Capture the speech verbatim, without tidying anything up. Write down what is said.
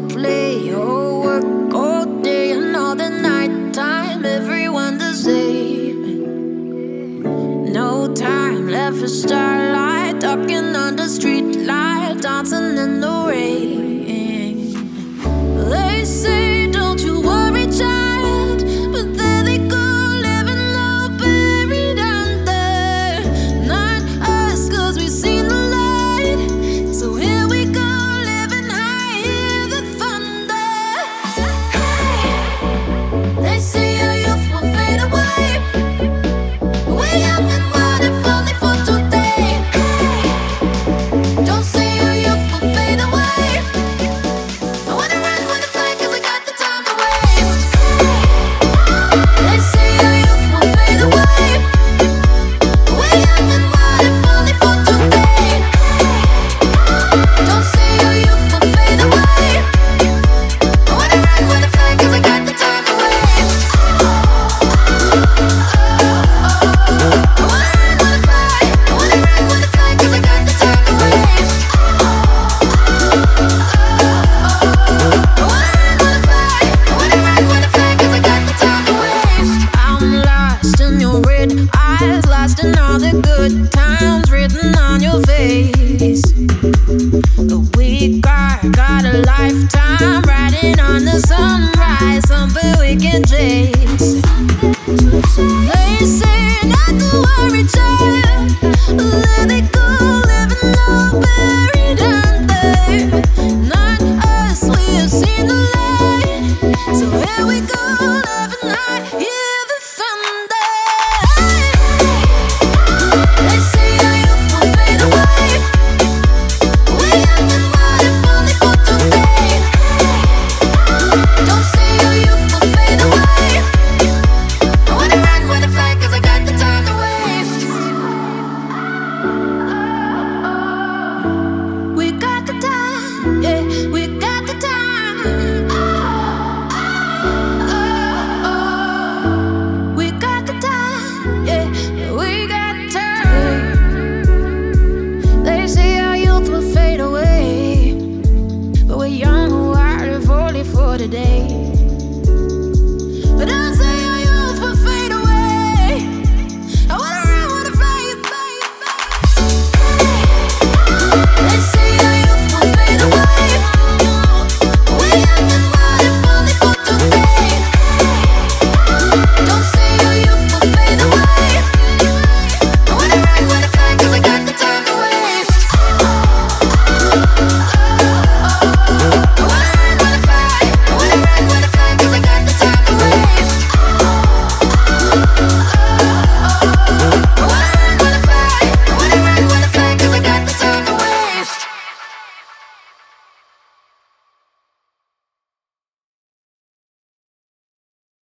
play or work all day and all the night time. Everyone the same. No time left for starlight, talking under street light, dancing in the rain. They say, don't you worry, child, but there they go, living low, buried under. Not us, cause we've seen the light. So here we go, living high, hear the thunder. Hey, they say your youth will fade away. We're young and wild, if only for today. Hey, don't say your youth will fade away. I wanna run, wanna fly, cause I got the time to waste. They say your youth will fade away. We're young and wild, if only for today. Don't say your youth will fade away. I wanna run, wanna fly, cause I got the time to waste. I wanna run, wanna fly. I wanna run, wanna fly, cause I got the time to waste. I wanna run, wanna fly. I wanna run, wanna fly, cause I got the time to waste. I'm lost in your red eyes, lost in all the good times written on your face. But we got, got a lifetime riding on the sunrise, something we can chase. They say not to worry, child, let it go, living low, baby.